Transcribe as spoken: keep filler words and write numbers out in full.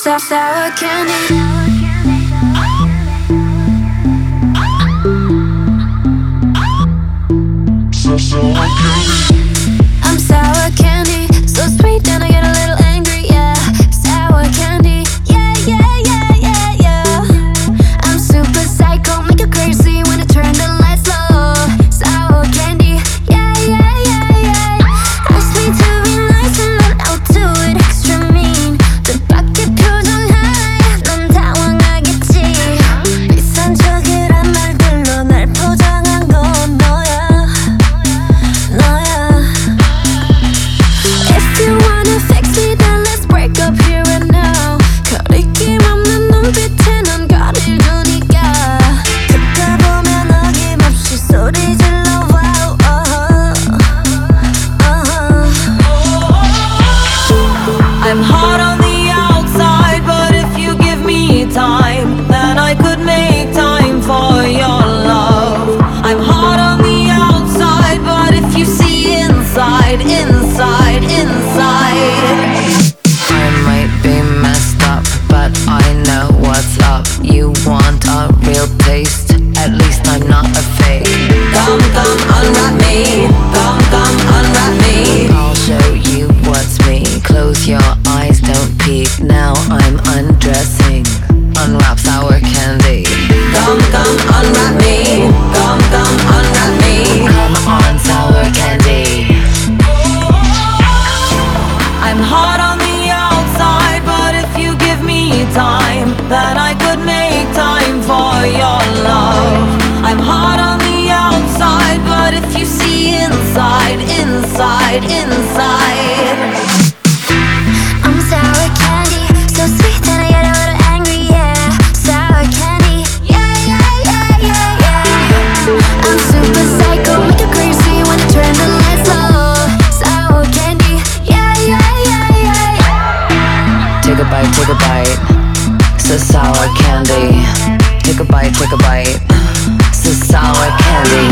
sour, sour candy. I'm sour candy, so sweet and I get a little angry, yeah. Sour candy, yeah, yeah, yeah, yeah, yeah. I'm super psycho, make you crazy when I turn the lights low. Sour candy, yeah, yeah, yeah, yeah. Ask me to be nice and then I'll do it extra mean. 뜻밖의 표정 하나에 넌 당황하겠지. 비상적이란 말들로 날 포장한 건 너야. You wanna fix me, then let's break up here and now. 거리낌 없는 눈빛에 넌 거리를 두니까 듣다 보면 어김없이 소리 질러. Wow, uh-huh, uh-huh. I'm hot on the outside, but if you give me time, then I could make time for your love. I'm hot on the outside, but if you see inside, inside, inside. I might be messed up, but I know what's up. You want a real taste? At least I'm not a fake. Come, come, unwrap me. Come, come, unwrap me. I'll show you what's me. Close your eyes, don't peek. Now I'm undressing. Unwrap sour candy. Come, come, unwrap me. Come, come, unwrap me. Come on, sour candy. I'm hot on the outside, but if you give me time, then I could make time for your love. I'm hot on the outside, but if you see inside, inside, inside. I'm sour candy, so sweet and I get a little angry, yeah. Sour candy, yeah, yeah, yeah, yeah, yeah. I'm super psycho, make you crazy when I turn the lights low. Sour candy, yeah, yeah, yeah, yeah, yeah. Take a bite, take a bite. So sour candy. Take a bite, take a bite. So sour candy.